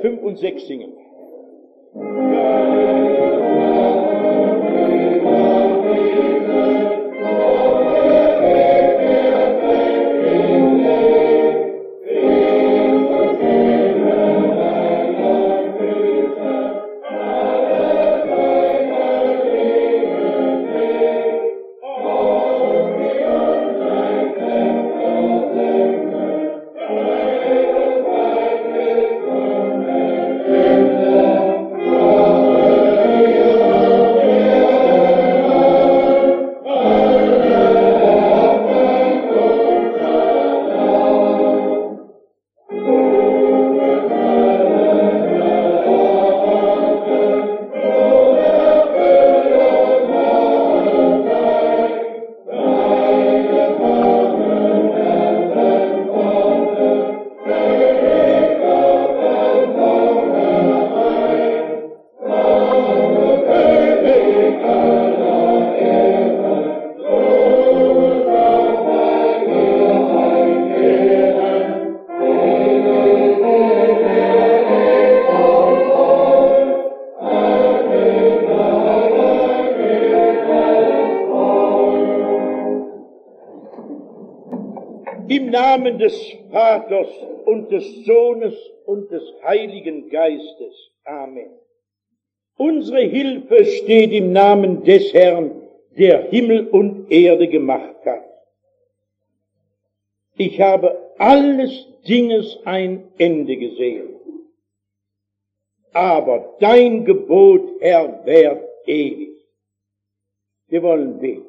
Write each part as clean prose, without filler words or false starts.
5 und 6 singen. Im Namen des Vaters und des Sohnes und des Heiligen Geistes. Amen. Unsere Hilfe steht im Namen des Herrn, der Himmel und Erde gemacht hat. Ich habe alles Dinges ein Ende gesehen. Aber dein Gebot, Herr, währt ewig. Wir wollen beten.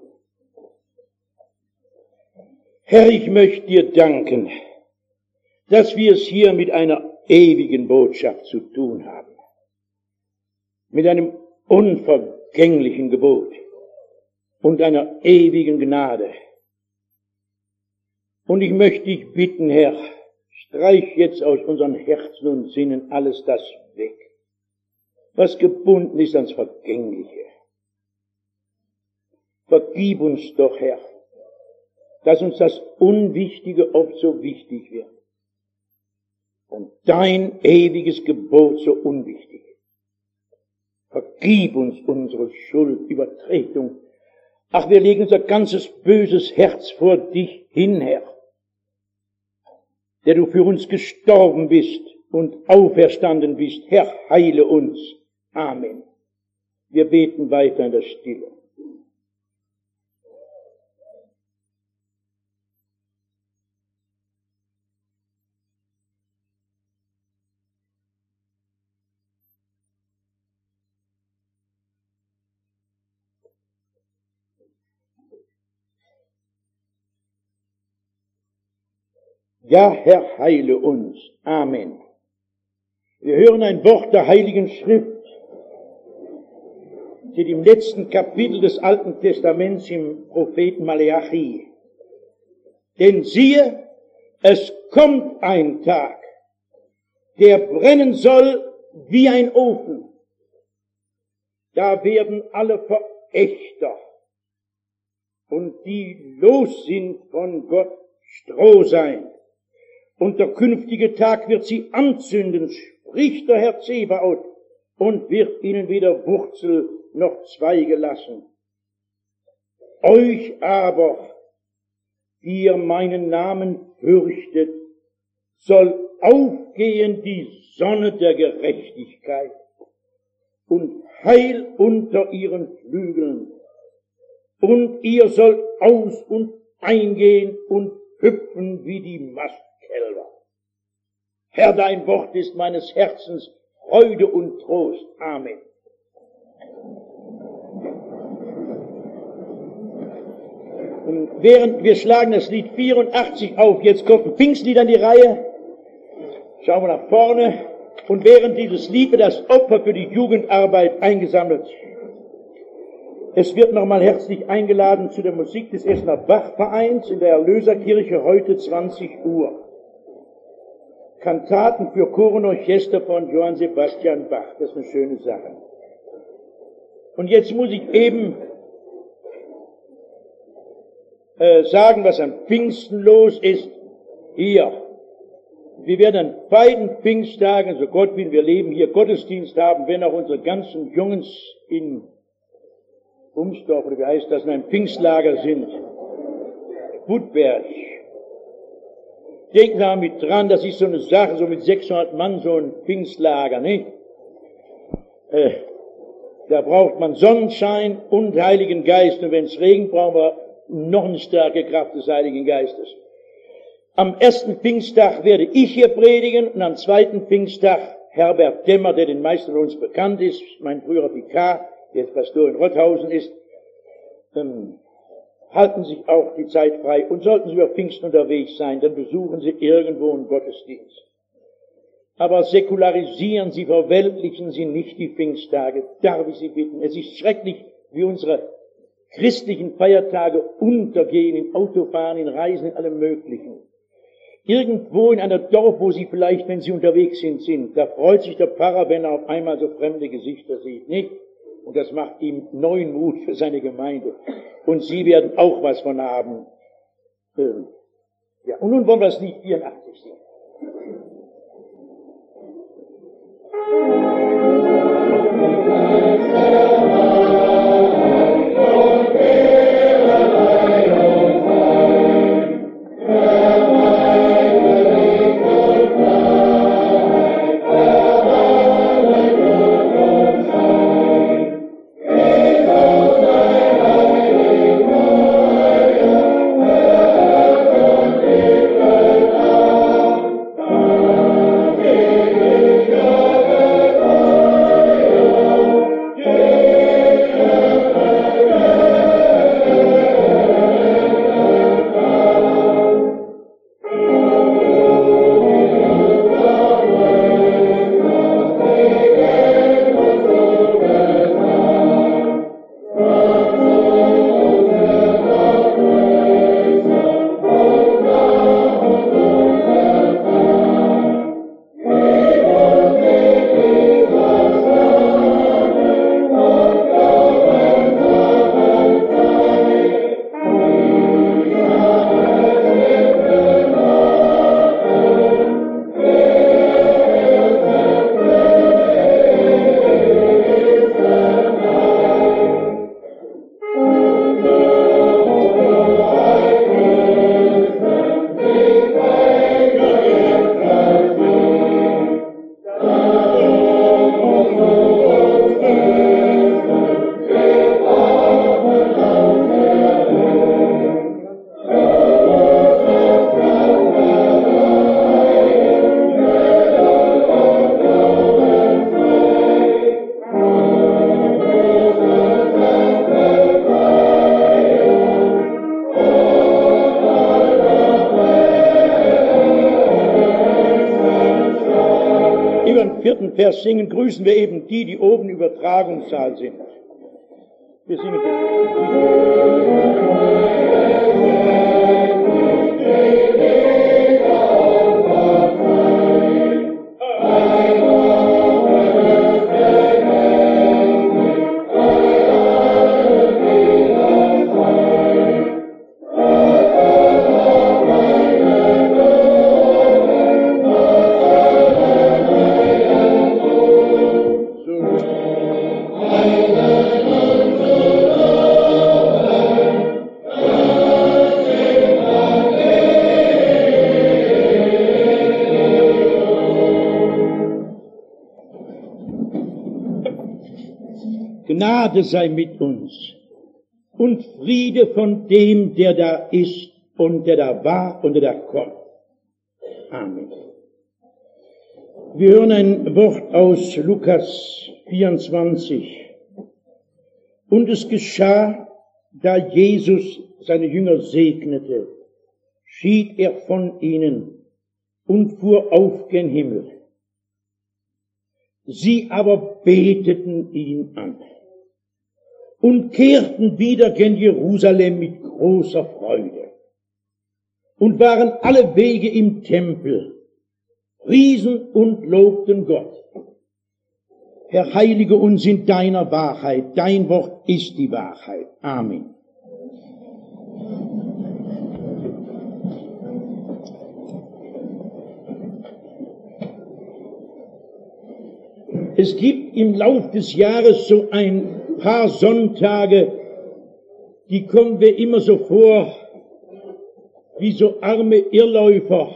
Herr, ich möchte dir danken, dass wir es hier mit einer ewigen Botschaft zu tun haben. Mit einem unvergänglichen Gebot und einer ewigen Gnade. Und ich möchte dich bitten, Herr, streich jetzt aus unseren Herzen und Sinnen alles das weg, was gebunden ist ans Vergängliche. Vergib uns doch, Herr, dass uns das Unwichtige oft so wichtig wird und dein ewiges Gebot so unwichtig. Vergib uns unsere Schuld, Übertretung. Ach, wir legen unser ganzes böses Herz vor dich hin, Herr, der du für uns gestorben bist und auferstanden bist. Herr, heile uns. Amen. Wir beten weiter in der Stille. Ja, Herr, heile uns. Amen. Wir hören ein Wort der Heiligen Schrift, steht im letzten Kapitel des Alten Testaments im Propheten Maleachi. Denn siehe, es kommt ein Tag, der brennen soll wie ein Ofen. Da werden alle Verächter und die los sind von Gott Stroh sein. Und der künftige Tag wird sie anzünden, spricht der Herr Zebaoth, und wird ihnen weder Wurzel noch Zweige lassen. Euch aber, die ihr meinen Namen fürchtet, soll aufgehen die Sonne der Gerechtigkeit und Heil unter ihren Flügeln. Und ihr sollt aus und eingehen und hüpfen wie die Mastkälber. Herr, dein Wort ist meines Herzens Freude und Trost. Amen. Und während wir schlagen das Lied 84 auf, jetzt kommt ein Pfingstlied an die Reihe. Schauen wir nach vorne. Und während dieses Lied wird das Opfer für die Jugendarbeit eingesammelt. Es wird nochmal herzlich eingeladen zu der Musik des Essener Bachvereins in der Erlöserkirche heute 20 Uhr. Kantaten für Chor und Orchester von Johann Sebastian Bach. Das ist eine schöne Sache. Und jetzt muss ich eben sagen, was am Pfingsten los ist. Hier, wir werden an beiden Pfingsttagen, so Gott will, wir leben hier, Gottesdienst haben, wenn auch unsere ganzen Jungs in Umsdorf, oder wie heißt das, in einem Pfingstlager sind. Budberg. Denken Sie mal mit dran, das ist so eine Sache, so mit 600 Mann, so ein Pfingstlager, nicht? Da braucht man Sonnenschein und Heiligen Geist, und wenn es regnet, brauchen wir noch eine starke Kraft des Heiligen Geistes. Am ersten Pfingsttag werde ich hier predigen, und am zweiten Pfingsttag Herbert Demmer, der den meisten von uns bekannt ist, mein früherer Vikar, der jetzt Pastor in Rotthausen ist, halten sich auch die Zeit frei, und sollten Sie über Pfingsten unterwegs sein, dann besuchen Sie irgendwo einen Gottesdienst. Aber säkularisieren Sie, verweltlichen Sie nicht die Pfingsttage, darf ich Sie bitten. Es ist schrecklich, wie unsere christlichen Feiertage untergehen, in Autofahren, in Reisen, in allem Möglichen. Irgendwo in einer Dorf, wo Sie vielleicht, wenn Sie unterwegs sind, da freut sich der Pfarrer, wenn er auf einmal so fremde Gesichter sieht, nicht? Und das macht ihm neuen Mut für seine Gemeinde. Und Sie werden auch was von haben. Ja, und nun wollen wir das Lied 84 singen. Vers singen, grüßen wir eben die oben im Übertragungssaal sind. Wir singen Gnade sei mit uns und Friede von dem, der da ist und der da war und der da kommt. Amen. Wir hören ein Wort aus Lukas 24. Und es geschah, da Jesus seine Jünger segnete, schied er von ihnen und fuhr auf gen Himmel. Sie aber beteten ihn an und kehrten wieder gen Jerusalem mit großer Freude und waren alle Wege im Tempel, priesen und lobten Gott. Herr, heilige uns in deiner Wahrheit, dein Wort ist die Wahrheit. Amen. Es gibt im Lauf des Jahres so ein paar Sonntage, die kommen mir immer so vor, wie so arme Irrläufer,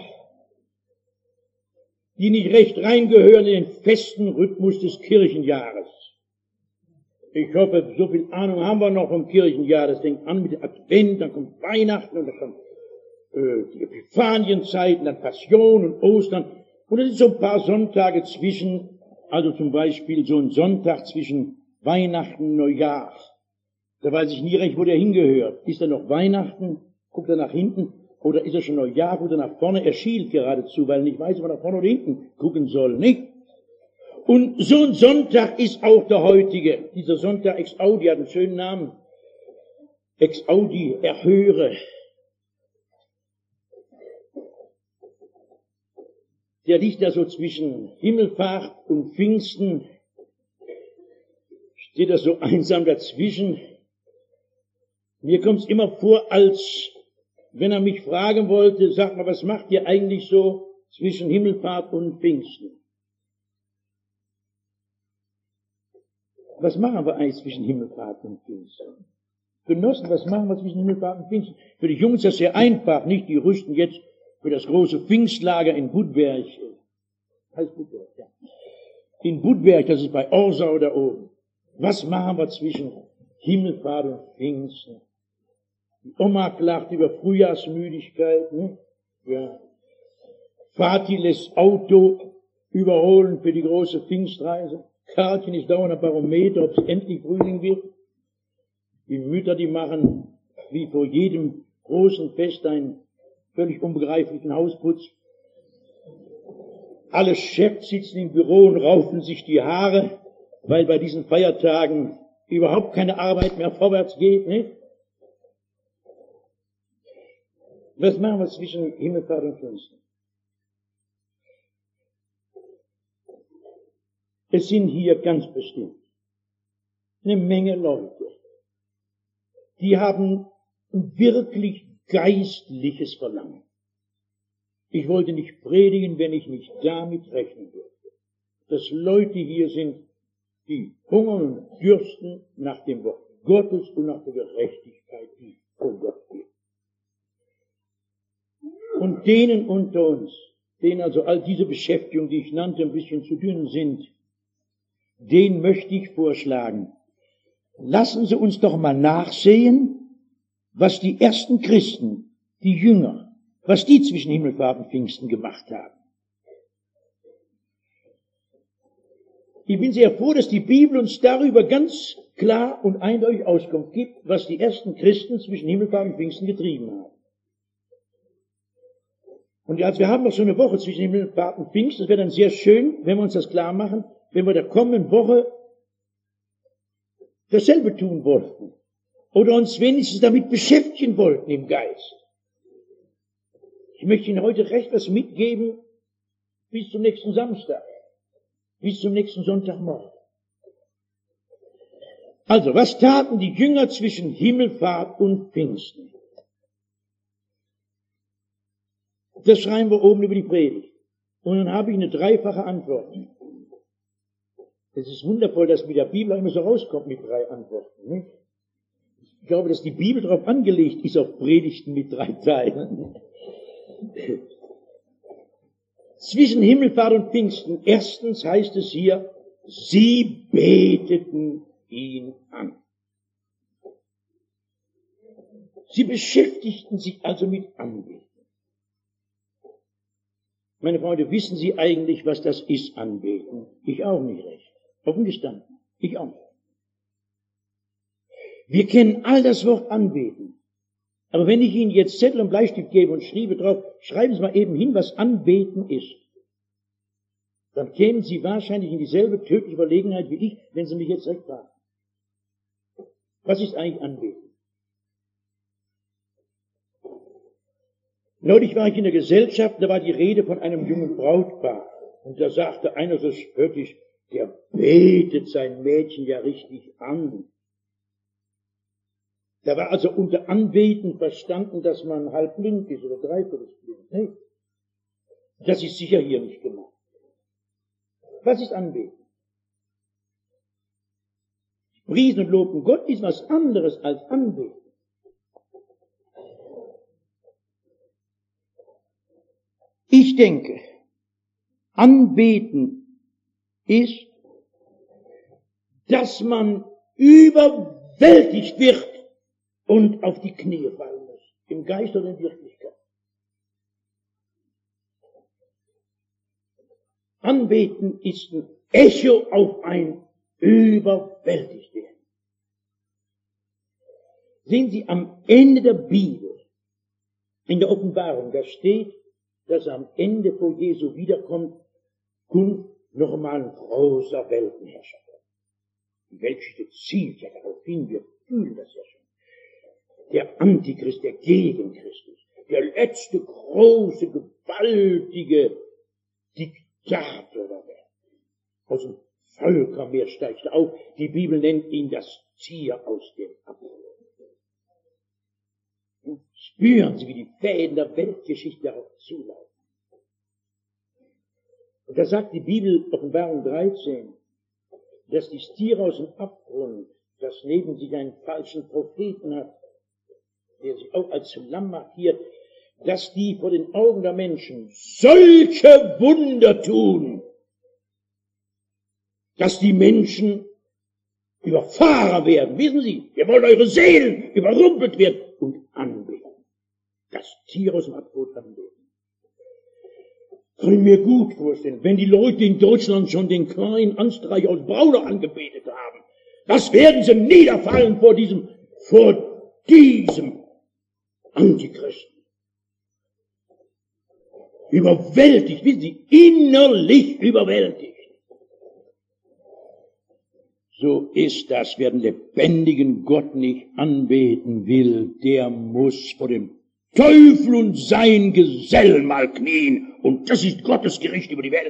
die nicht recht reingehören in den festen Rhythmus des Kirchenjahres. Ich hoffe, so viel Ahnung haben wir noch vom Kirchenjahr. Das fängt an mit dem Advent, dann kommt Weihnachten und dann kommt die Epiphanienzeiten, dann Passion und Ostern. Und es sind so ein paar Sonntage zwischen, also zum Beispiel so ein Sonntag zwischen Weihnachten und Neujahr. Da weiß ich nie recht, wo der hingehört. Ist er noch Weihnachten? Guckt er nach hinten? Oder ist er schon Neujahr? Guckt er nach vorne? Er schielt geradezu, weil er nicht weiß, ob er nach vorne oder hinten gucken soll, nicht? Und so ein Sonntag ist auch der heutige. Dieser Sonntag Ex Audi hat einen schönen Namen. Ex Audi, erhöre. Der liegt da so zwischen Himmelfahrt und Pfingsten. Steht da so einsam dazwischen. Mir kommt es immer vor, als wenn er mich fragen wollte, sag mal, was macht ihr eigentlich so zwischen Himmelfahrt und Pfingsten? Was machen wir eigentlich zwischen Himmelfahrt und Pfingsten? Genossen, was machen wir zwischen Himmelfahrt und Pfingsten? Für die Jungs ist das sehr einfach, nicht? Die rüsten jetzt für das große Pfingstlager in Budberg. Heißt Budberg, ja. In Budberg, das ist bei Orsau da oben. Was machen wir zwischen Himmelfahrt und Pfingsten? Die Oma klagt über Frühjahrsmüdigkeit, ne? Ja. Vati lässt Auto überholen für die große Pfingstreise. Karlchen ist dauernd ein Barometer, ob es endlich Frühling wird. Die Mütter, die machen wie vor jedem großen Fest einen völlig unbegreiflichen Hausputz. Alle Chefs sitzen im Büro und raufen sich die Haare, weil bei diesen Feiertagen überhaupt keine Arbeit mehr vorwärts geht, nicht? Was machen wir zwischen Himmelfahrt und Pfingsten? Es sind hier ganz bestimmt eine Menge Leute, die haben ein wirklich geistliches Verlangen. Ich wollte nicht predigen, wenn ich nicht damit rechnen würde, dass Leute hier sind, die hungern und dürsten nach dem Wort Gottes und nach der Gerechtigkeit, die von Gott geht. Und denen unter uns, denen also all diese Beschäftigungen, die ich nannte, ein bisschen zu dünn sind, den möchte ich vorschlagen. Lassen Sie uns doch mal nachsehen, was die ersten Christen, die Jünger, was die zwischen Himmelfahrt und Pfingsten gemacht haben. Ich bin sehr froh, dass die Bibel uns darüber ganz klar und eindeutig Auskunft gibt, was die ersten Christen zwischen Himmelfahrt und Pfingsten getrieben haben. Und also wir haben noch so eine Woche zwischen Himmelfahrt und Pfingsten. Es wäre dann sehr schön, wenn wir uns das klar machen, wenn wir der kommenden Woche dasselbe tun wollten. Oder uns wenigstens damit beschäftigen wollten im Geist. Ich möchte Ihnen heute recht was mitgeben bis zum nächsten Samstag. Bis zum nächsten Sonntagmorgen. Also, was taten die Jünger zwischen Himmelfahrt und Pfingsten? Das schreiben wir oben über die Predigt. Und dann habe ich eine dreifache Antwort. Es ist wundervoll, dass mit der Bibel immer so rauskommt mit 3 Antworten. Nicht? Ich glaube, dass die Bibel darauf angelegt ist, auf Predigten mit 3 Teilen. Zwischen Himmelfahrt und Pfingsten, erstens heißt es hier, sie beteten ihn an. Sie beschäftigten sich also mit Anbeten. Meine Freunde, wissen Sie eigentlich, was das ist, Anbeten? Ich auch nicht recht. Offen gestanden. Ich auch nicht. Wir kennen all das Wort Anbeten. Aber wenn ich Ihnen jetzt Zettel und Bleistift gebe und schreibe drauf, schreiben Sie mal eben hin, was Anbeten ist. Dann kämen Sie wahrscheinlich in dieselbe tödliche Überlegenheit wie ich, wenn Sie mich jetzt recht fragen. Was ist eigentlich Anbeten? Neulich war ich in der Gesellschaft, da war die Rede von einem jungen Brautpaar. Und da sagte einer so spöttisch, der betet sein Mädchen ja richtig an. Da war also unter Anbeten verstanden, dass man halb blind ist oder dreiviertel blind. Nee. Das ist sicher hier nicht gemeint. Was ist Anbeten? Priesen und lobten Gott ist was anderes als anbeten. Ich denke, anbeten ist, dass man überwältigt wird und auf die Knie fallen muss, im Geist oder in Wirklichkeit. Anbeten ist ein Echo auf ein überwältigt werden. Sehen Sie, am Ende der Bibel, in der Offenbarung, da steht, dass am Ende vor Jesu wiederkommt, kommt noch einmal ein großer Weltenherrscher. Die Weltgeschichte zielt ja darauf hin, wir fühlen das ja schon. Der Antichrist, der Gegenchristus, der letzte große, gewaltige Diktator der Welt. Aus dem Völkermeer steigt er auf. Die Bibel nennt ihn das Tier aus dem Abgrund. Spüren Sie, wie die Fäden der Weltgeschichte darauf zulaufen. Und da sagt die Bibel, Offenbarung 13, dass das Tier aus dem Abgrund, das neben sich einen falschen Propheten hat, der sich auch als Lamm markiert, dass die vor den Augen der Menschen solche Wunder tun, dass die Menschen überfahren werden. Wissen Sie, ihr wollt eure Seelen überrumpelt werden und anbeten. Das Tier aus dem Abgrund anbeten. Kann ich mir gut vorstellen, wenn die Leute in Deutschland schon den kleinen Anstreich aus Brauner angebetet haben, das werden sie niederfallen vor diesem Antichristen. Überwältigt, wissen Sie, innerlich überwältigt. So ist das, wer den lebendigen Gott nicht anbeten will, der muss vor dem Teufel und sein Gesellen mal knien. Und das ist Gottes Gericht über die Welt.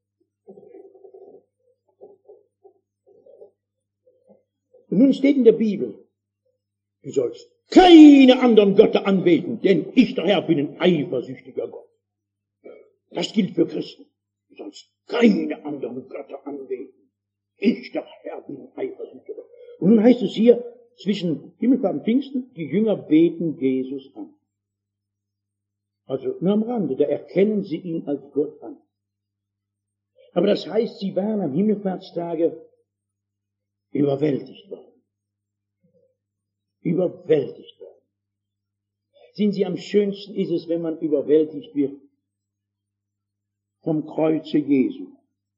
Und nun steht in der Bibel, du sollst keine anderen Götter anbeten, denn ich, der Herr, bin ein eifersüchtiger Gott. Das gilt für Christen. Du sollst keine anderen Götter anbeten. Ich, der Herr, bin ein eifersüchtiger Gott. Und nun heißt es hier, zwischen Himmelfahrt und Pfingsten, die Jünger beten Jesus an. Also nur am Rande, da erkennen sie ihn als Gott an. Aber das heißt, sie waren am Himmelfahrtstage überwältigt worden. Überwältigt worden. Sehen Sie, am schönsten ist es, wenn man überwältigt wird vom Kreuze Jesu.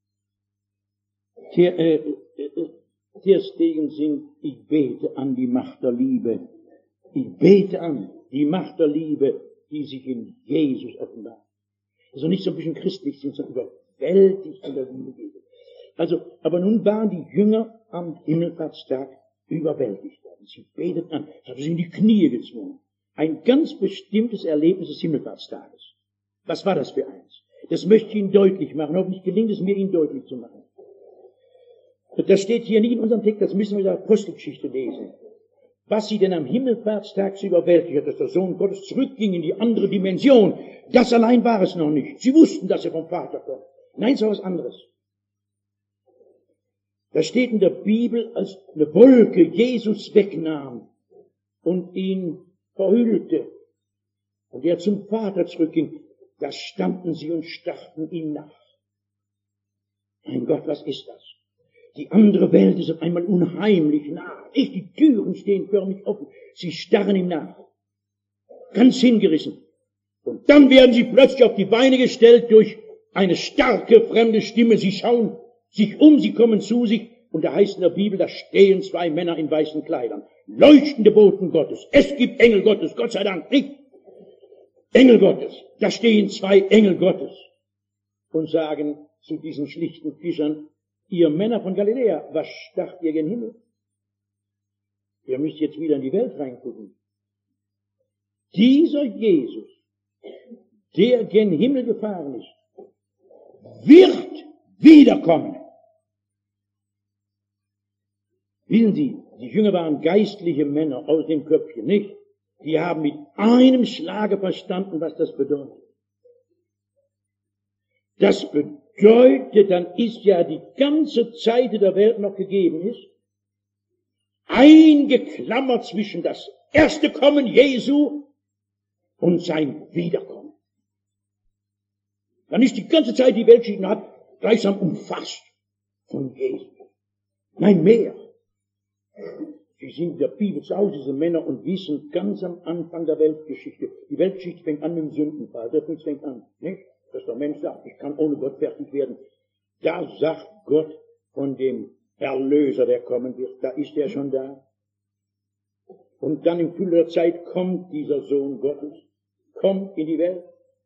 Terstegen singt, ich bete an die Macht der Liebe. Ich bete an die Macht der Liebe, die sich in Jesus offenbart. Also nicht so ein bisschen christlich sind, sondern überwältigt von der Liebe Jesu. Also, aber nun waren die Jünger am Himmelfahrtstag überwältigt worden. Sie beteten an, das hat sie in die Knie gezwungen. Ein ganz bestimmtes Erlebnis des Himmelfahrtstages. Was war das für eins? Das möchte ich Ihnen deutlich machen. Hoffentlich gelingt es mir, Ihnen deutlich zu machen. Das steht hier nicht in unserem Text, das müssen wir in der Apostelgeschichte lesen. Was sie denn am Himmelfahrtstag so überwältigt hat, dass der Sohn Gottes zurückging in die andere Dimension. Das allein war es noch nicht. Sie wussten, dass er vom Vater kommt. Nein, es war was anderes. Da steht in der Bibel, als eine Wolke Jesus wegnahm und ihn verhüllte und er zum Vater zurückging, da standen sie und starrten ihm nach. Mein Gott, was ist das? Die andere Welt ist auf einmal unheimlich nah. Nicht, die Türen stehen förmlich offen. Sie starren ihm nach. Ganz hingerissen. Und dann werden sie plötzlich auf die Beine gestellt durch eine starke fremde Stimme. Sie schauen sich um, sie kommen zu sich. Und da heißt in der Bibel, da stehen zwei Männer in weißen Kleidern. Leuchtende Boten Gottes. Es gibt Engel Gottes, Gott sei Dank, nicht? Engel Gottes. Da stehen zwei Engel Gottes. Und sagen zu diesen schlichten Fischern, ihr Männer von Galiläa, was starrt ihr gen Himmel? Ihr müsst jetzt wieder in die Welt reingucken. Dieser Jesus, der gen Himmel gefahren ist, wird wiederkommen. Wissen Sie, die Jünger waren geistliche Männer aus dem Köpfchen, nicht? Die haben mit einem Schlage verstanden, was das bedeutet. Das bedeutet, dann ist ja die ganze Zeit der Welt noch gegeben ist, eingeklammert zwischen das erste Kommen Jesu und sein Wiederkommen. Dann ist die ganze Zeit die Weltgeschichte gleichsam umfasst von Jesus. Nein, mehr. Sie sind in der Bibel zu Hause, diese Männer, und wissen ganz am Anfang der Weltgeschichte. Die Weltgeschichte fängt an mit dem Sündenfall. Das fängt an, nicht? Dass der Mensch sagt, ich kann ohne Gott fertig werden. Da sagt Gott von dem Erlöser, der kommen wird. Da ist er schon da. Und dann im Fülle der Zeit kommt dieser Sohn Gottes, kommt in die Welt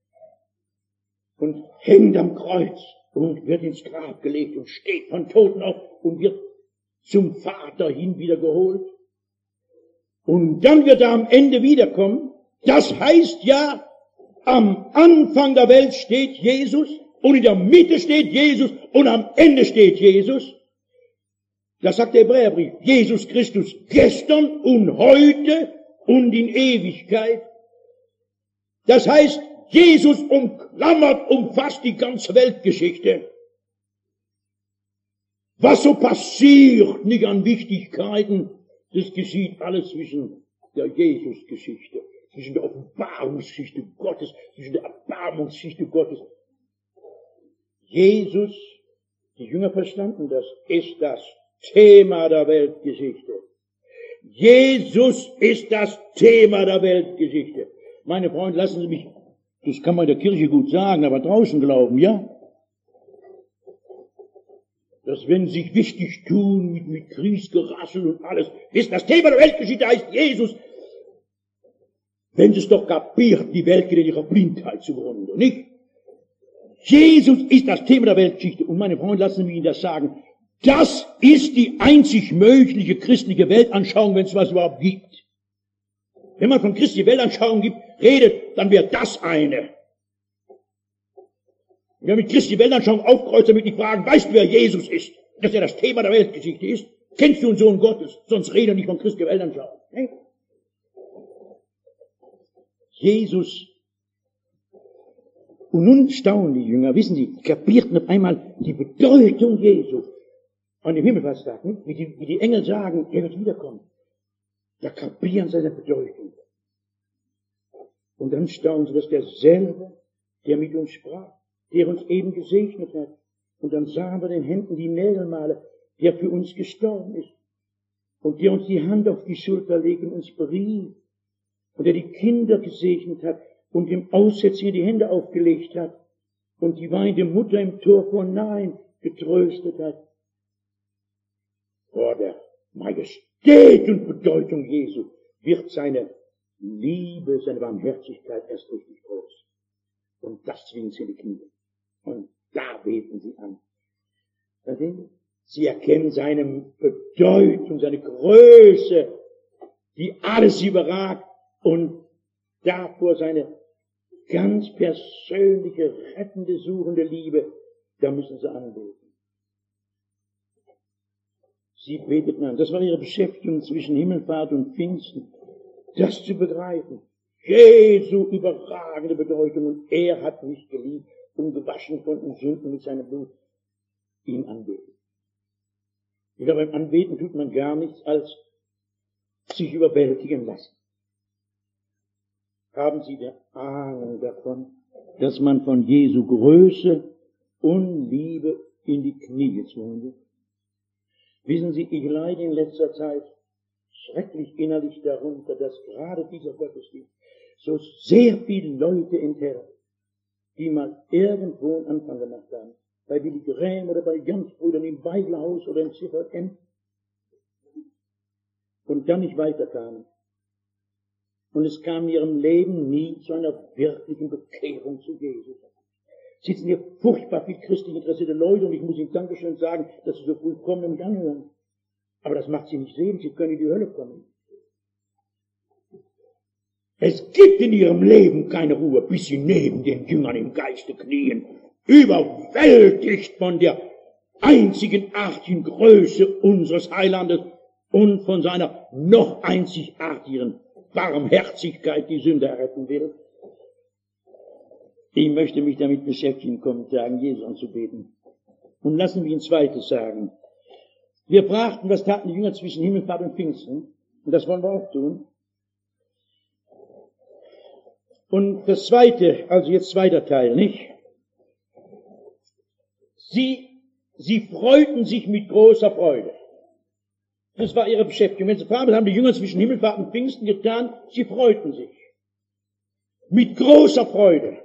und hängt am Kreuz und wird ins Grab gelegt und steht von Toten auf und wird zum Vater hin wieder geholt. Und dann wird er am Ende wiederkommen. Das heißt ja, am Anfang der Welt steht Jesus und in der Mitte steht Jesus und am Ende steht Jesus. Das sagt der Hebräerbrief. Jesus Christus gestern und heute und in Ewigkeit. Das heißt, Jesus umfasst die ganze Weltgeschichte. Was so passiert, nicht an Wichtigkeiten, das geschieht alles zwischen der Jesus-Geschichte, zwischen der Offenbarungsgeschichte Gottes, zwischen der Erbarmungsgeschichte Gottes. Jesus, die Jünger verstanden das, ist das Thema der Weltgeschichte. Jesus ist das Thema der Weltgeschichte. Meine Freunde, lassen Sie mich, das kann man in der Kirche gut sagen, aber draußen glauben, ja? Dass wenn sie sich wichtig tun mit Kriegsgerassel und alles, ist das Thema der Weltgeschichte, heißt Jesus. Wenn sie es doch kapiert, die Welt geht in ihrer Blindheit zugrunde, nicht? Jesus ist das Thema der Weltgeschichte. Und meine Freunde, lassen Sie mich Ihnen das sagen. Das ist die einzig mögliche christliche Weltanschauung, wenn es was überhaupt gibt. Wenn man von christlicher Weltanschauung redet, dann wäre das eine. Wer mit Christi Weltanschauung aufkreuzt, damit die fragen, weißt du, wer Jesus ist? Dass er das Thema der Weltgeschichte ist? Kennst du den Sohn Gottes? Sonst rede nicht von Christi Weltanschauung. Ne? Jesus. Und nun staunen die Jünger, wissen Sie, kapierten auf einmal die Bedeutung Jesu. An dem Himmelfahrtstag, ne? Wie die Engel sagen, er wird wiederkommen. Da kapieren sie seine Bedeutung. Und dann staunen sie, dass derselbe, der mit uns sprach, der uns eben gesegnet hat. Und dann sahen wir den Händen die Nägelmale, der für uns gestorben ist. Und der uns die Hand auf die Schulter legt und uns berief. Und der die Kinder gesegnet hat und dem Aussätzigen die Hände aufgelegt hat. Und die weinende Mutter im Tor vor Nain getröstet hat. Vor der Majestät und Bedeutung Jesu wird seine Liebe, seine Barmherzigkeit erst richtig groß. Und das zwingt sie in die Knie. Und da beten sie an. Sie erkennen seine Bedeutung, seine Größe, die alles überragt, und davor seine ganz persönliche, rettende, suchende Liebe, da müssen sie anbeten. Sie beteten an. Das war ihre Beschäftigung zwischen Himmelfahrt und Pfingsten, das zu begreifen. Jesu überragende Bedeutung, und er hat mich geliebt und gewaschen von den Sünden mit seinem Blut, ihn anbeten. Wieder beim Anbeten tut man gar nichts, als sich überwältigen lassen. Haben Sie die Ahnung davon, dass man von Jesu Größe und Liebe in die Knie gezwungen wird? Wissen Sie, ich leide in letzter Zeit schrecklich innerlich darunter, dass gerade dieser Gottesdienst so sehr viele Leute enthält, die mal irgendwo einen Anfang gemacht haben. Bei Billy Graham oder bei Jans-Brüdern im Bibelhaus oder im CVM. Und dann nicht weiterkamen. Und es kam in ihrem Leben nie zu einer wirklichen Bekehrung zu Jesus. Sitzen hier furchtbar viel christlich interessierte Leute, und ich muss Ihnen Dankeschön sagen, dass Sie so früh kommen und mich anhören. Aber das macht Sie nicht sehen, Sie können in die Hölle kommen. Es gibt in ihrem Leben keine Ruhe, bis sie neben den Jüngern im Geiste knien, überwältigt von der einzigartigen Größe unseres Heilandes und von seiner noch einzigartigen Barmherzigkeit, die Sünder retten will. Ich möchte mich damit beschäftigen, Kommentaren Jesus anzubeten. Und lassen wir ein zweites sagen. Wir fragten, was taten die Jünger zwischen Himmelfahrt und Pfingsten? Und das wollen wir auch tun. Und das zweite, also jetzt zweiter Teil, nicht? Sie freuten sich mit großer Freude. Das war ihre Beschäftigung. Wenn Sie fragen, was haben die Jünger zwischen Himmelfahrt und Pfingsten getan? Sie freuten sich. Mit großer Freude.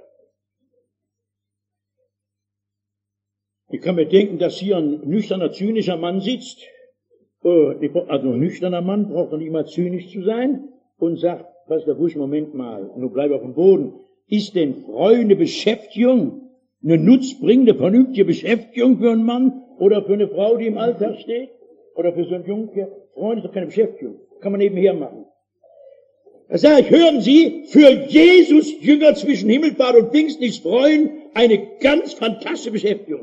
Ich kann mir denken, dass hier ein nüchterner, zynischer Mann sitzt. Also ein nüchterner Mann braucht doch nicht mal zynisch zu sein und sagt, Pastor Busch, Moment mal, nun bleib auf dem Boden. Ist denn Freude eine Beschäftigung, eine nutzbringende, vernünftige Beschäftigung für einen Mann oder für eine Frau, die im Alltag steht? Oder für so einen Jungen? Freunde ist doch keine Beschäftigung. Kann man nebenher machen. Da sage ich, hören Sie, für Jesus Jünger zwischen Himmelfahrt und Pfingsten ist Freuen eine ganz fantastische Beschäftigung.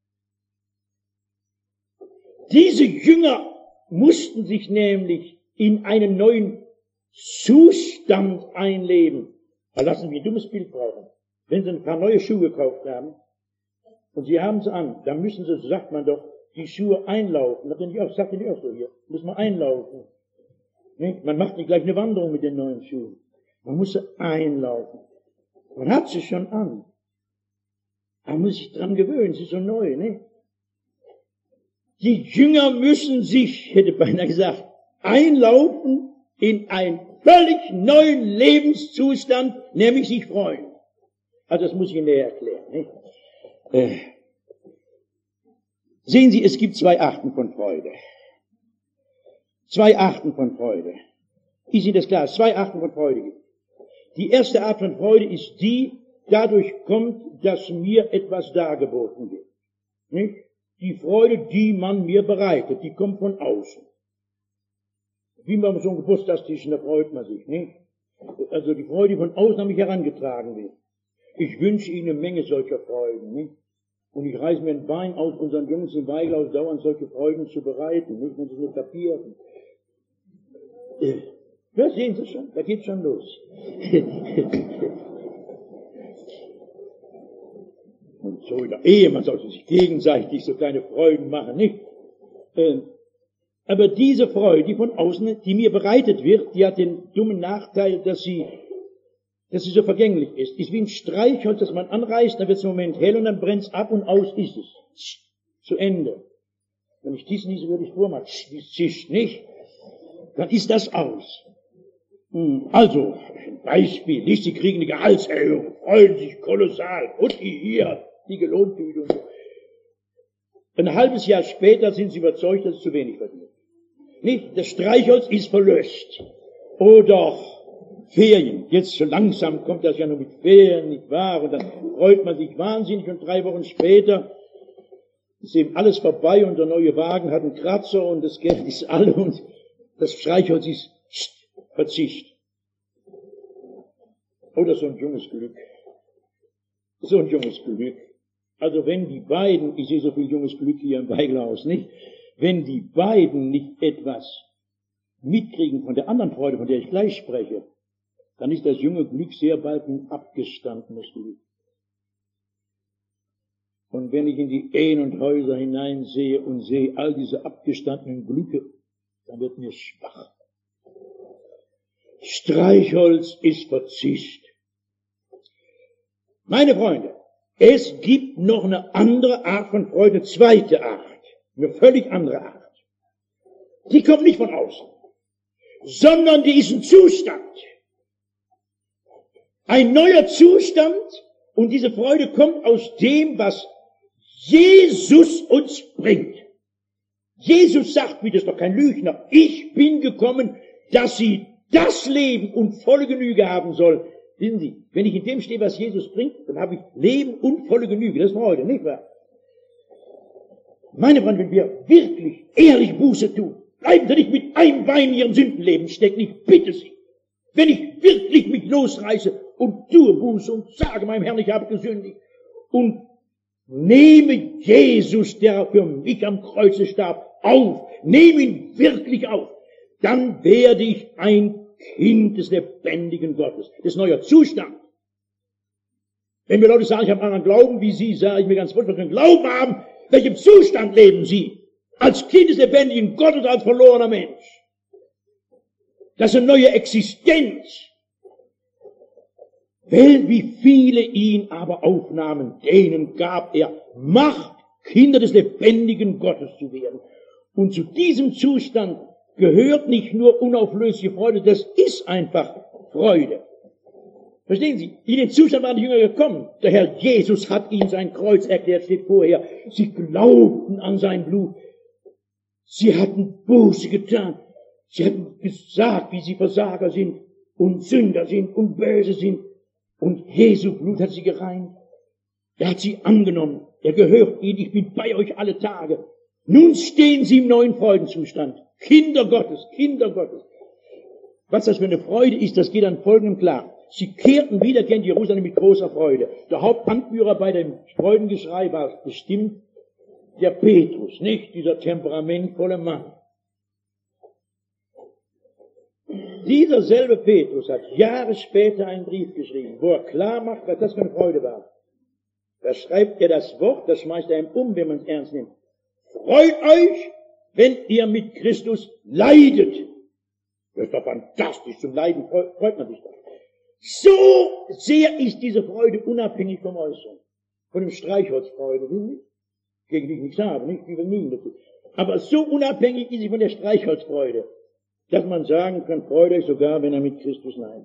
Diese Jünger mussten sich nämlich in einen neuen Zustand einleben. Da lassen Sie mich ein dummes Bild brauchen. Wenn Sie ein paar neue Schuhe gekauft haben und Sie haben sie an, dann müssen Sie, so sagt man doch, die Schuhe einlaufen. Das sagt ihr nicht auch so hier. Muss man einlaufen. Nicht? Man macht nicht gleich eine Wanderung mit den neuen Schuhen. Man muss sie einlaufen. Man hat sie schon an. Man muss sich dran gewöhnen, sie ist so neu, nicht? Die Jünger müssen sich, hätte beinahe gesagt, einlaufen in einen völlig neuen Lebenszustand, nämlich sich freuen. Also das muss ich Ihnen näher erklären. Nicht? Sehen Sie, es gibt zwei Arten von Freude. Zwei Arten von Freude. Ist Ihnen das klar? Zwei Arten von Freude gibt. Die erste Art von Freude ist die, dadurch kommt, dass mir etwas dargeboten wird. Nicht? Die Freude, die man mir bereitet, die kommt von außen. Wie man so ein Geburtstagstisch, da freut man sich, nicht? Also die Freude, die von außen an mich herangetragen wird. Ich wünsche Ihnen eine Menge solcher Freuden, nicht? Und ich reiße mir ein Bein aus, unseren Jungs im Weiglaus dauernd solche Freuden zu bereiten, nicht? Wenn Sie es nur kapieren. Ja, sehen Sie schon, da geht's schon los. Und so in der Ehe, man sollte sich gegenseitig so kleine Freuden machen, nicht? Aber diese Freude, die von außen, die mir bereitet wird, die hat den dummen Nachteil, dass sie so vergänglich ist. Ist wie ein Streichholz, das man anreißt, dann wird es im Moment hell und dann brennt es ab und aus ist es. Zu Ende. Wenn ich dies nicht würde ich vormachen, zischt nicht, dann ist das aus. Also, ein Beispiel, nicht? Sie kriegen eine Gehaltserhöhung, freuen sich kolossal, und hier, die Lohntüte und so. Ein halbes Jahr später sind sie überzeugt, dass es zu wenig verdient. Nicht? Das Streichholz ist verlöscht. Oh doch, Ferien. Jetzt so langsam kommt das ja nur mit Ferien, nicht wahr? Und dann freut man sich wahnsinnig und 3 Wochen später ist eben alles vorbei und der neue Wagen hat einen Kratzer und das Geld ist alle und das Streichholz ist Verzicht. Oder so ein junges Glück. So ein junges Glück. Also wenn die beiden, ich sehe so viel junges Glück hier im Weiglaus, nicht? Wenn die beiden nicht etwas mitkriegen von der anderen Freude, von der ich gleich spreche, dann ist das junge Glück sehr bald ein abgestandenes Glück. Und wenn ich in die Ehen und Häuser hineinsehe und sehe all diese abgestandenen Glücke, dann wird mir schwach. Streichholz ist Verzicht. Meine Freunde, es gibt noch eine andere Art von Freude, eine zweite Art, eine völlig andere Art. Die kommt nicht von außen, sondern die ist ein Zustand. Ein neuer Zustand, und diese Freude kommt aus dem, was Jesus uns bringt. Jesus sagt, wie das ist doch kein Lügner, ich bin gekommen, dass sie das Leben und volle Genüge haben sollen. Wissen Sie, wenn ich in dem stehe, was Jesus bringt, dann habe ich Leben und volle Genüge. Das ist Freude, nicht wahr? Meine Freunde, wenn wir wirklich ehrlich Buße tun, bleiben Sie nicht mit einem Bein in Ihrem Sündenleben stecken, ich bitte Sie. Wenn ich wirklich mich losreiße und tue Buße und sage meinem Herrn, ich habe gesündigt und nehme Jesus, der für mich am Kreuze starb, auf, nehme ihn wirklich auf, dann werde ich ein Kind des lebendigen Gottes. Das ist ein neuer Zustand. Wenn mir Leute sagen, ich habe einen anderen Glauben wie Sie, sage ich mir ganz wohl, was für einen Glauben haben, welchem Zustand leben Sie? als Kind des lebendigen Gottes, als verlorener Mensch. Das ist eine neue Existenz. Weil wie viele ihn aber aufnahmen, denen gab er Macht, Kinder des lebendigen Gottes zu werden. Und zu diesem Zustand gehört nicht nur unauflösliche Freude, das ist einfach Freude. Verstehen Sie? In den Zustand waren die Jünger gekommen. Der Herr Jesus hat ihnen sein Kreuz erklärt, steht vorher. Sie glaubten an sein Blut. Sie hatten Buße getan. Sie hatten gesagt, wie sie Versager sind und Sünder sind und böse sind. Und Jesu Blut hat sie gereinigt. Er hat sie angenommen. Er gehört ihnen. Ich bin bei euch alle Tage. Nun stehen sie im neuen Freudenzustand. Kinder Gottes, Kinder Gottes. Was das für eine Freude ist, das geht an Folgendem klar. Sie kehrten wieder gen Jerusalem mit großer Freude. Der Hauptanführer bei dem Freudengeschrei war bestimmt der Petrus, nicht dieser temperamentvolle Mann. Dieser selbe Petrus hat Jahre später einen Brief geschrieben, wo er klar macht, was das für eine Freude war. Da schreibt er das Wort, das schmeißt er ihm um, wenn man es ernst nimmt. Freut euch, wenn ihr mit Christus leidet. Das ist doch fantastisch, zum Leiden freut man sich doch. So sehr ist diese Freude unabhängig vom Äußeren. Von dem Streichholzfreude, gegen die ich nichts habe, nicht die Vergnügen dazu. Aber so unabhängig ist sie von der Streichholzfreude, dass man sagen kann, freut euch sogar, wenn er mit Christus leidet.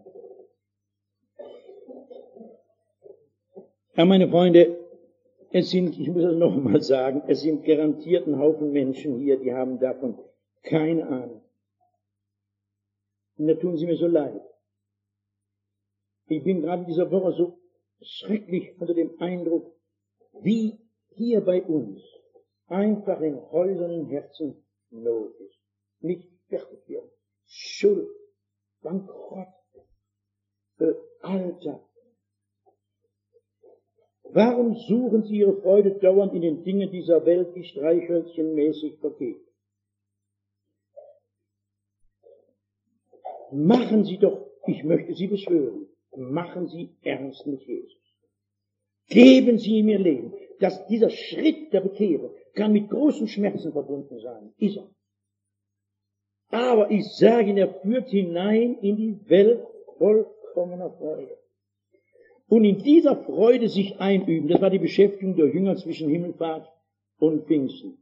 Ja, meine Freunde, es sind, ich muss es noch einmal sagen, es sind garantiert ein Haufen Menschen hier, die haben davon keine Ahnung. Und da tun sie mir so leid. Ich bin gerade in dieser Woche so schrecklich unter dem Eindruck, wie hier bei uns einfach in Häusern, in Herzen Not ist. Nicht fertig werden. Schuld, Bankrott, Alter. Warum suchen sie ihre Freude dauernd in den Dingen dieser Welt, die streichhölzchenmäßig vergeht? Machen Sie doch, ich möchte Sie beschwören, machen Sie ernst mit Jesus. Geben Sie ihm Ihr Leben. Dass dieser Schritt der Bekehrung kann mit großen Schmerzen verbunden sein. Ist er. Aber ich sage Ihnen, er führt hinein in die Welt vollkommener Freude. Und in dieser Freude sich einüben, das war die Beschäftigung der Jünger zwischen Himmelfahrt und Pfingsten.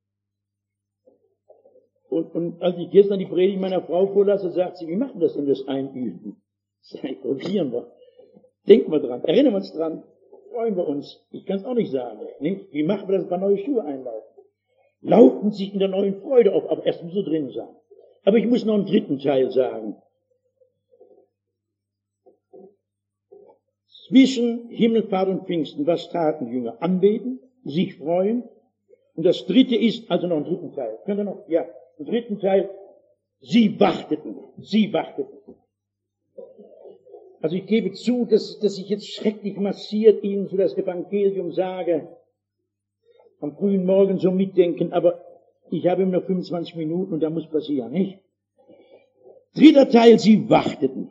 Und als ich gestern die Predigt meiner Frau vorlasse, sagt sie, wie machen das denn, das Einüben? Sag ich, probieren wir. Denken wir dran, erinnern wir uns dran, freuen wir uns. Ich kann es auch nicht sagen. Nicht? Wie machen wir das, ein paar neue Schuhe einlaufen? Laufen sich in der neuen Freude auf, aber erst müssen sie drin sein. Aber ich muss noch einen dritten Teil sagen. Zwischen Himmelfahrt und Pfingsten, was taten die Jünger? Anbeten, sich freuen. Und das dritte ist, also noch einen dritten Teil. Könnt ihr noch? Ja. Im dritten Teil, sie warteten. Sie warteten. Also ich gebe zu, dass ich jetzt schrecklich massiert Ihnen so das Evangelium sage, am frühen Morgen so mitdenken, aber ich habe immer noch 25 Minuten und da muss passieren, nicht? Dritter Teil, sie warteten.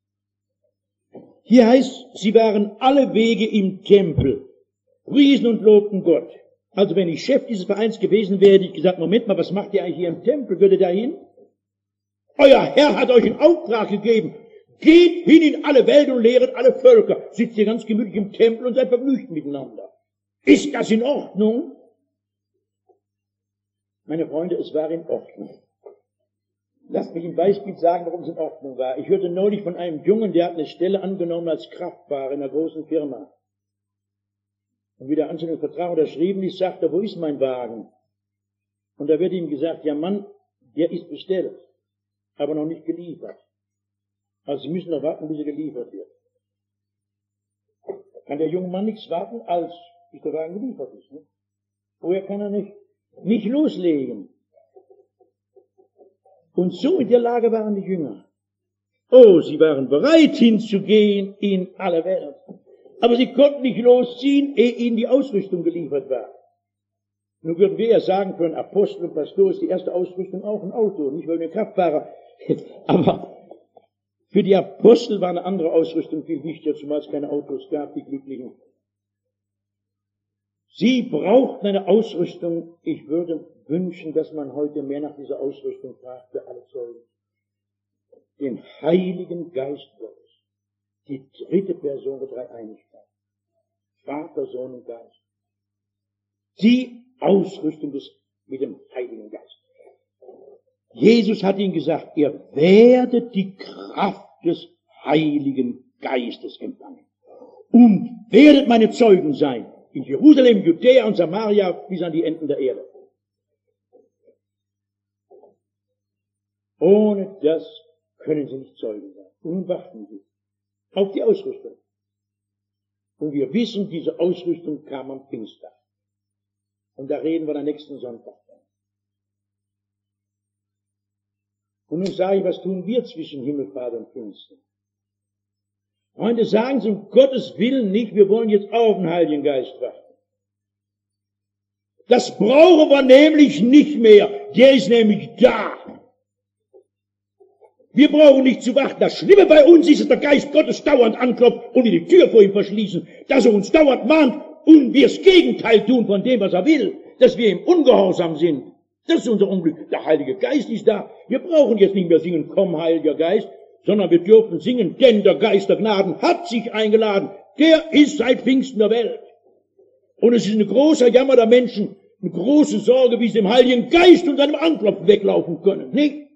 Hier heißt, sie waren alle Wege im Tempel, priesen und lobten Gott. Also wenn ich Chef dieses Vereins gewesen wäre, hätte ich gesagt, Moment mal, was macht ihr eigentlich hier im Tempel? Würde da hin? Euer Herr hat euch einen Auftrag gegeben. Geht hin in alle Welt und lehret alle Völker. Sitzt ihr ganz gemütlich im Tempel und seid vergnügt miteinander. Ist das in Ordnung? Meine Freunde, es war in Ordnung. Lasst mich ein Beispiel sagen, warum es in Ordnung war. Ich hörte neulich von einem Jungen, der hat eine Stelle angenommen als Kraftfahrer in einer großen Firma. Und wie der Anstellungsvertrag unterschrieben ist, sagt er, wo ist mein Wagen? Und da wird ihm gesagt, ja Mann, der ist bestellt, aber noch nicht geliefert. Also Sie müssen noch warten, bis er geliefert wird. Kann der junge Mann nichts warten, als bis der Wagen geliefert ist. Ne? Vorher kann er nicht loslegen. Und so in der Lage waren die Jünger. Oh, sie waren bereit hinzugehen in alle Welt. Aber sie konnten nicht losziehen, ehe ihnen die Ausrüstung geliefert war. Nun würden wir ja sagen, für einen Apostel und Pastor ist die erste Ausrüstung auch ein Auto, nicht weil wir Kraftfahrer. Aber für die Apostel war eine andere Ausrüstung viel wichtiger, zumal es keine Autos gab, die Glücklichen. Sie brauchten eine Ausrüstung, ich würde wünschen, dass man heute mehr nach dieser Ausrüstung fragt für alle Zeugen. Den Heiligen Geist Gottes, die dritte Person der Dreieinigkeit, Vater, Sohn und Geist. Die Ausrüstung mit dem Heiligen Geist. Jesus hat ihnen gesagt, ihr werdet die Kraft des Heiligen Geistes empfangen und werdet meine Zeugen sein in Jerusalem, Judäa und Samaria bis an die Enden der Erde. Ohne das können sie nicht Zeugen sein. Nun warten sie auf die Ausrüstung. Und wir wissen, diese Ausrüstung kam am Pfingsttag. Und da reden wir am nächsten Sonntag. Und nun sage ich, was tun wir zwischen Himmelfahrt und Pfingsten? Freunde, sagen Sie um Gottes Willen nicht, wir wollen jetzt auf den Heiligen Geist warten. Das brauchen wir nämlich nicht mehr. Der ist nämlich da. Wir brauchen nicht zu warten. Das Schlimme bei uns ist, dass der Geist Gottes dauernd anklopft und wir die Tür vor ihm verschließen, dass er uns dauernd mahnt und wir das Gegenteil tun von dem, was er will, dass wir ihm ungehorsam sind. Das ist unser Unglück. Der Heilige Geist ist da. Wir brauchen jetzt nicht mehr singen, komm, Heiliger Geist, sondern wir dürfen singen, denn der Geist der Gnaden hat sich eingeladen. Der ist seit Pfingsten der Welt. Und es ist ein großer Jammer der Menschen, eine große Sorge, wie sie dem Heiligen Geist und seinem Anklopfen weglaufen können, nicht?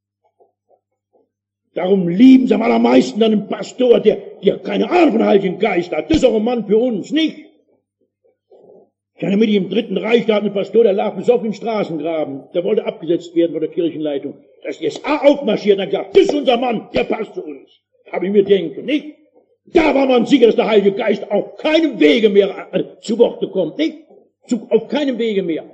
Darum lieben sie am allermeisten einen Pastor, der keine Ahnung von Heiligen Geist hat. Das ist auch ein Mann für uns, nicht? Ich erinnere mich, im Dritten Reich, da hat ein Pastor, der lag besoffen im Straßengraben. Der wollte abgesetzt werden von der Kirchenleitung. Da ist die SA aufmarschiert und hat gesagt, das ist unser Mann, der passt zu uns. Habe ich mir denken, nicht? Da war man sicher, dass der Heilige Geist auf keinem Wege mehr zu Worte kommt, nicht? Auf keinem Wege mehr.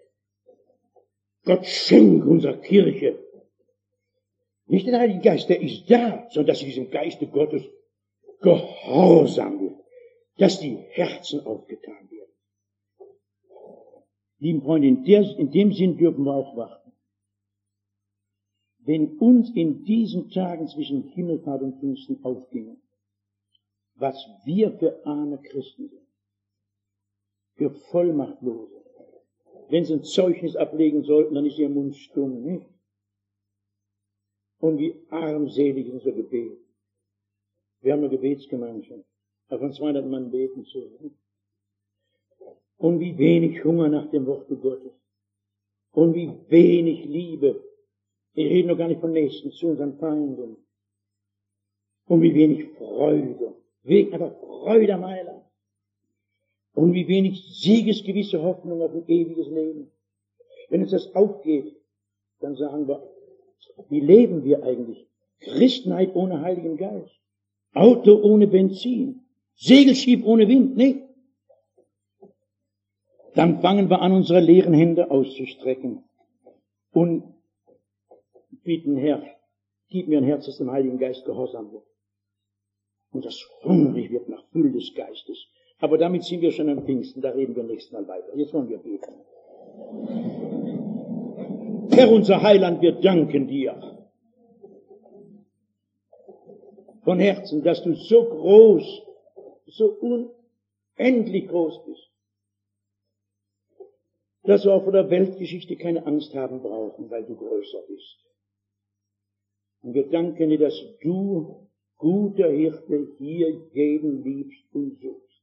Gott schenke unserer Kirche nicht den Heiligen Geist, der ist da, sondern dass sie diesem Geiste Gottes gehorsam wird, dass die Herzen aufgetan werden. Lieben Freunde, in dem Sinn dürfen wir auch warten. Wenn uns in diesen Tagen zwischen Himmelfahrt und Pfingsten aufginge, was wir für arme Christen sind, für Vollmachtlose, wenn sie ein Zeugnis ablegen sollten, dann ist ihr Mund stumm, nicht? Und wie armselig ist unser Gebet. Wir haben eine Gebetsgemeinschaft, aber von 200 Mann beten zu. Und wie wenig Hunger nach dem Worte Gottes. Und wie wenig Liebe. Ich rede noch gar nicht von Nächsten zu unseren Feinden. Und wie wenig Freude. Wegen aber Freude am Heiland. Und wie wenig siegesgewisse Hoffnung auf ein ewiges Leben. Wenn uns das aufgeht, dann sagen wir, wie leben wir eigentlich? Christenheit ohne Heiligen Geist. Auto ohne Benzin. Segelschiff ohne Wind, nicht? Dann fangen wir an, unsere leeren Hände auszustrecken und bitten, Herr, gib mir ein Herz, das dem Heiligen Geist gehorsam wird. Und das hungrig wird nach Fülle des Geistes. Aber damit sind wir schon am Pfingsten, da reden wir nächstes Mal weiter. Jetzt wollen wir beten. Herr, unser Heiland, wir danken dir von Herzen, dass du so groß, so unendlich groß bist, dass wir auch vor der Weltgeschichte keine Angst haben brauchen, weil du größer bist. Und wir danken dir, dass du, guter Hirte, hier jeden liebst und suchst.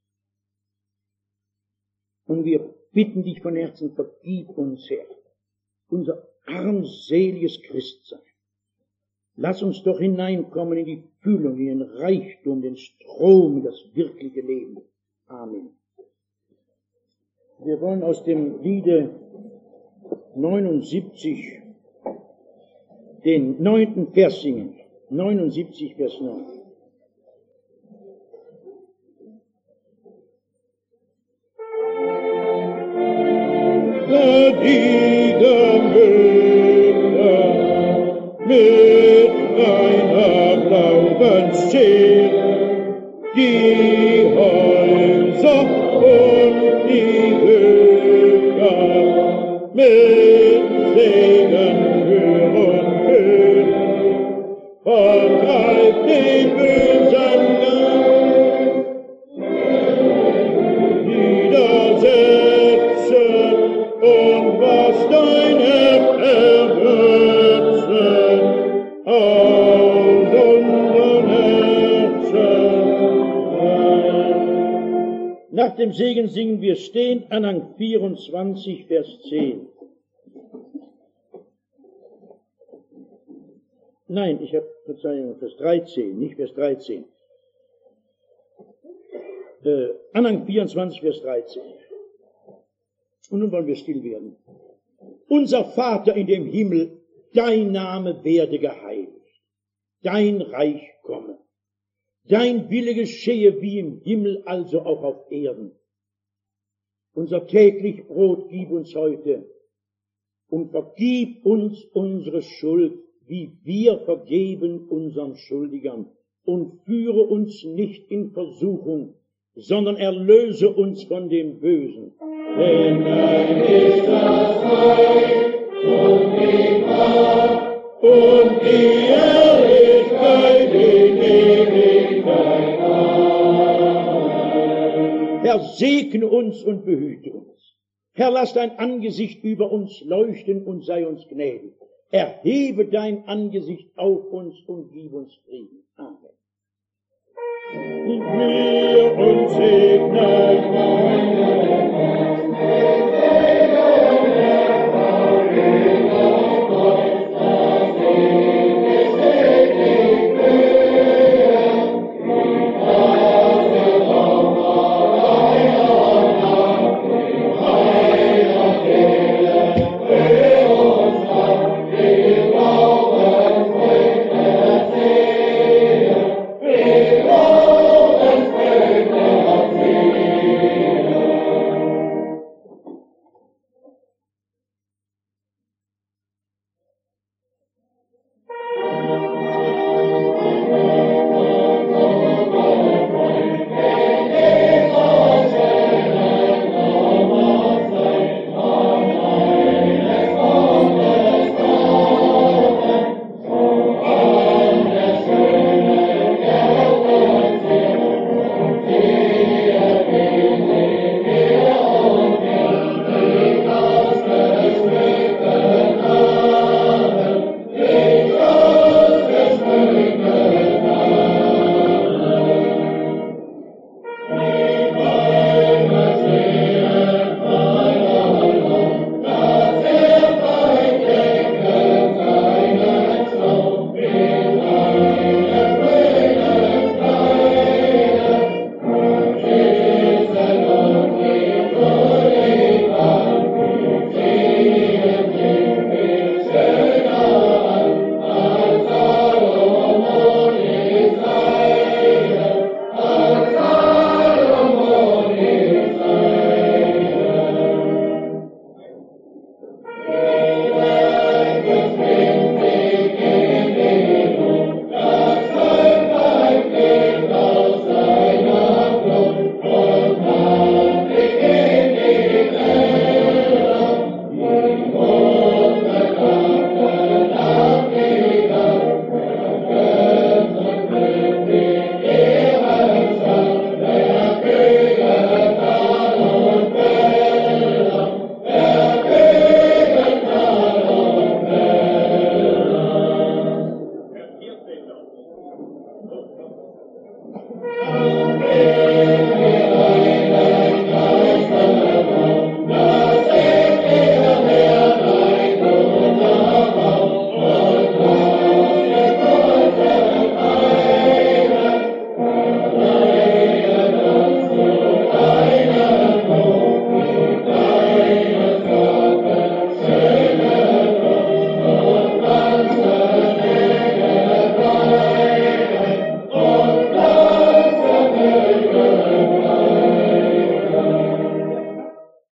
Und wir bitten dich von Herzen, vergib uns, Herr, unser armseliges Christsein. Lass uns doch hineinkommen in die Füllung, in den Reichtum, den Strom, in das wirkliche Leben. Amen. Wir wollen aus dem Liede 79 den 9. Vers singen. 79, Vers 9. Mit deiner Glaubensschere die Häuser und die Höcker mit Segen für und für. Vertreibt den bösen Geist, widersetze und was dein dem Segen singen wir stehend, Anhang 24, Vers 10. Nein, ich habe, Verzeihung, Vers 13, nicht Vers 13. Anhang 24, Vers 13. Und nun wollen wir still werden. Unser Vater in dem Himmel, dein Name werde geheiligt, dein Reich komme, dein Wille geschehe wie im Himmel, also auch auf Erden. Unser täglich Brot gib uns heute und vergib uns unsere Schuld, wie wir vergeben unseren Schuldigern, und führe uns nicht in Versuchung, sondern erlöse uns von dem Bösen. Denn dein ist das Reich und die Macht und die Herrlichkeit in Ewigkeit. Amen. Herr, segne uns und behüte uns. Herr, lass dein Angesicht über uns leuchten und sei uns gnädig. Erhebe dein Angesicht auf uns und gib uns Frieden. Amen. Und wir uns segnen,